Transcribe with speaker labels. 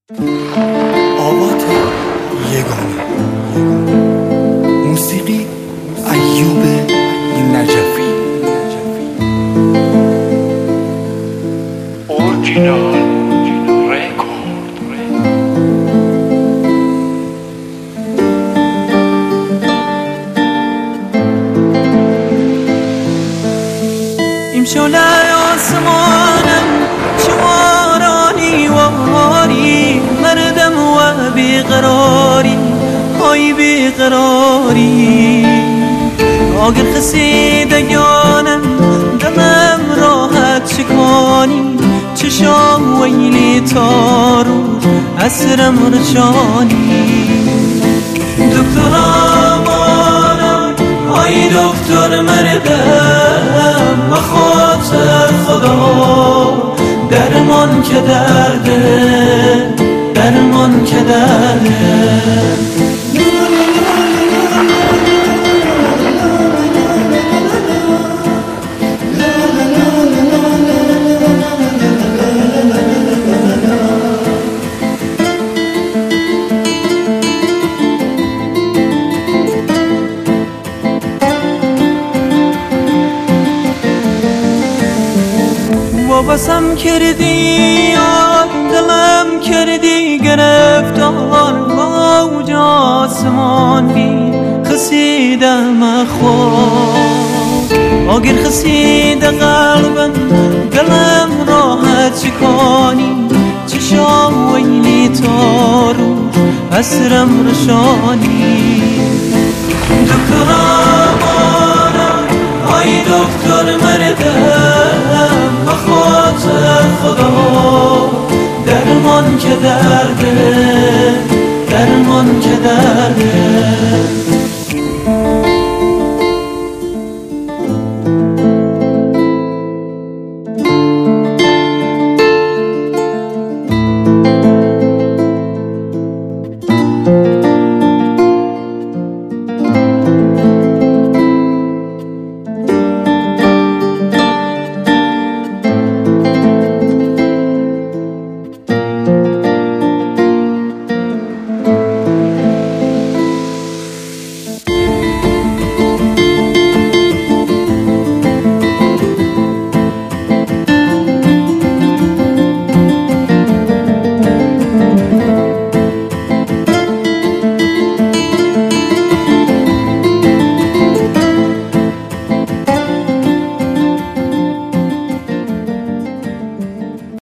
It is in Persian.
Speaker 1: آوات یگانه. موسیقی ایوب نجفی.
Speaker 2: اورجینال رکورد.
Speaker 3: امشعله آسمانم چه بارانی و هاری، مردم و بیقراری های بیقراری. آگر خسیدگانم دمم راحت چکانی، چشام ویلی تارو اسرم رشانی. دکتر آمانم آی دکتر مردم، بخاطر خدا درمان که درده، درمان که درده. وابسم کردی دلم کردی گرفتار، موج آسمان بی خسیدم خود. آگر خسید قلبم دلم راحت چکانی، چشام ویلی تارو اسرم رشانی. دکتر آمانم آی دکتر مردم، بخاطر خدا درمان که درده، درمان که درده.